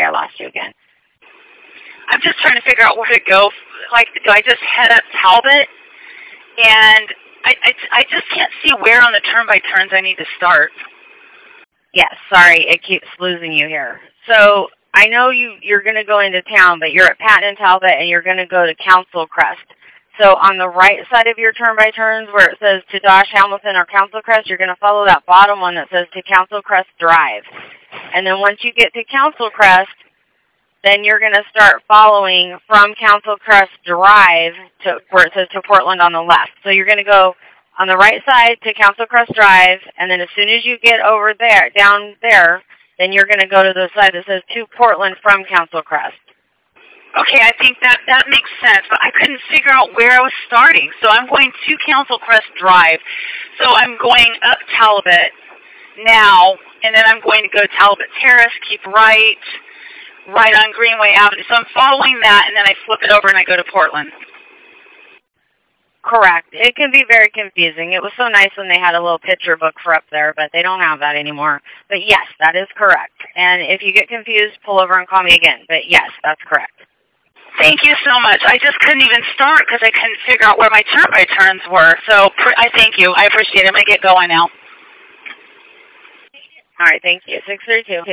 I lost you again. I'm just trying to figure out where to go. Like, do I just head up Talbot? And I just can't see where on the turn-by-turns I need to start. Yes, sorry, it keeps losing you here. So I know you're going to go into town, but you're at Patton and Talbot, and you're going to go to Council Crest. So on the right side of your turn-by-turns where it says to Dosh, Hamilton, or Council Crest, you're going to follow that bottom one that says to Council Crest Drive. And then once you get to Council Crest, then you're going to start following from Council Crest Drive to where it says to Portland on the left. So you're going to go on the right side to Council Crest Drive, and then as soon as you get over there, down there, then you're going to go to the side that says to Portland from Council Crest. Okay, I think that makes sense, but I couldn't figure out where I was starting. So I'm going to Council Crest Drive. So I'm going up Talbot now, and then I'm going to go Talbot Terrace, keep right on Greenway Avenue. So I'm following that, and then I flip it over and I go to Portland. Correct. It can be very confusing. It was so nice when they had a little picture book for up there, but they don't have that anymore. But yes, that is correct. And if you get confused, pull over and call me again. But yes, that's correct. Thank you so much. I just couldn't even start because I couldn't figure out where my turn-by-turns were. So I thank you. I appreciate it. I'm going to get going now. All right, thank you. 632.